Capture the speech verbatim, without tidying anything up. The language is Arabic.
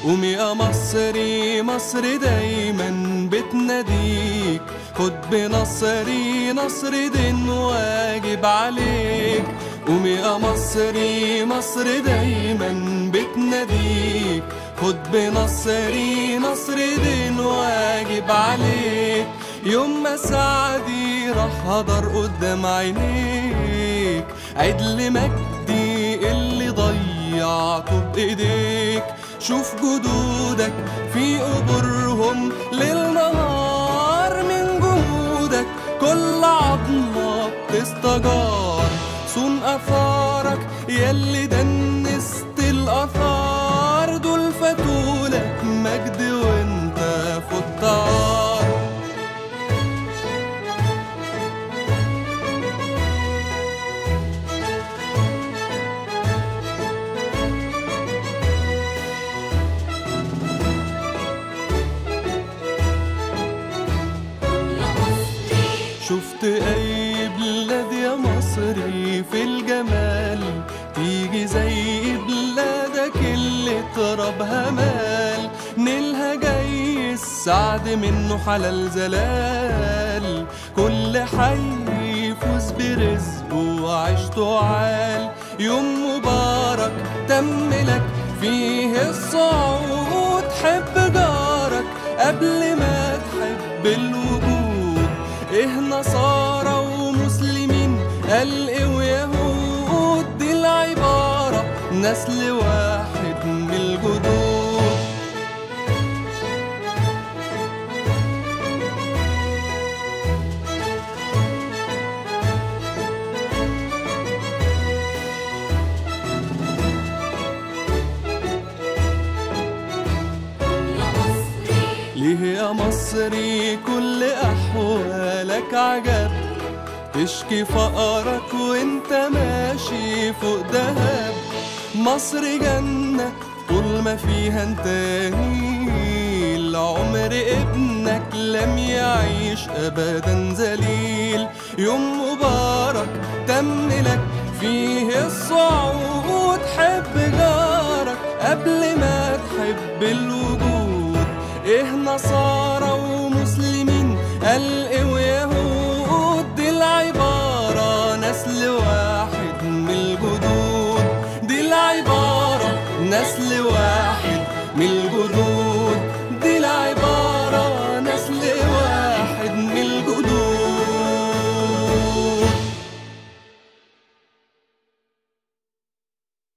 قوم يا مصري، مصر دايما بتناديك، خد بنصري، نصر دين واجب عليك. قوم يا مصري، مصر دايما بتناديك، خد بنصري، نصر دين واجب عليك. يوم ما سعدي راح هدر قدام عينيك، عدل مجدي اللي ضيعته بإيديك. شوف جدودك في قبورهم ليل نهار، من جهودك كل عظمة بتستجار. صون أثارك ياللي دنست الآثار، دول فاتولك مجد وانت في الطار. شفت أي بلاد يا مصري في الجمال، تيجي زي بلادك اللي ترابها مال. نيلها جاي السعد منه حلال زلال، كل حي يفوز برزقه وعيشته عال. يوم مبارك تملك فيه الصعود، حب جارك قبل ما تحب الوجود. إيه نصارى ومسلمين، قال إيه ويهود، دي العبارة نسل واحد من الجدود. ليه يا مصري كل أحوالك عجب، تشكي فقرك وانت ماشي فوق دهب. مصر جنة طول ما فيها انت نيل، عمر ابنك لم يعيش أبدا ذليل. يوم مبارك تملك فيه الصعود، حب جارك قبل ما تحب الوجود. إيه نصارى ومسلمين، قال إيه ويهود، دي العبارة نسل واحد من الجدود. دي العبارة نسل واحد من الجدود.